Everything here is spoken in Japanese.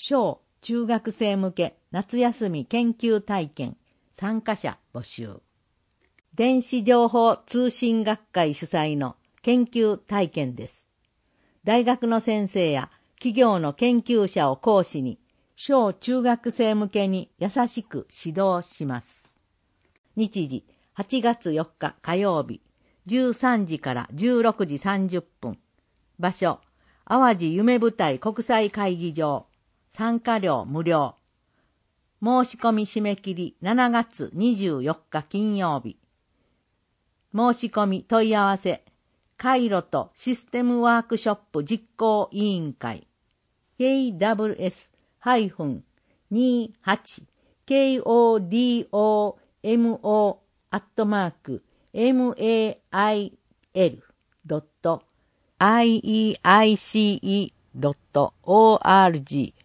小中学生向け夏休み研究体験参加者募集。電子情報通信学会主催の研究体験です。大学の先生や企業の研究者を講師に小中学生向けに優しく指導します。日時8月4日火曜日13時から16時30分。場所淡路夢舞台国際会議場。参加料無料。申し込み締め切り7月24日金曜日。申し込み問い合わせ回路とシステムワークショップ実行委員会 KWS-20-KODOMO@mail.ieice.org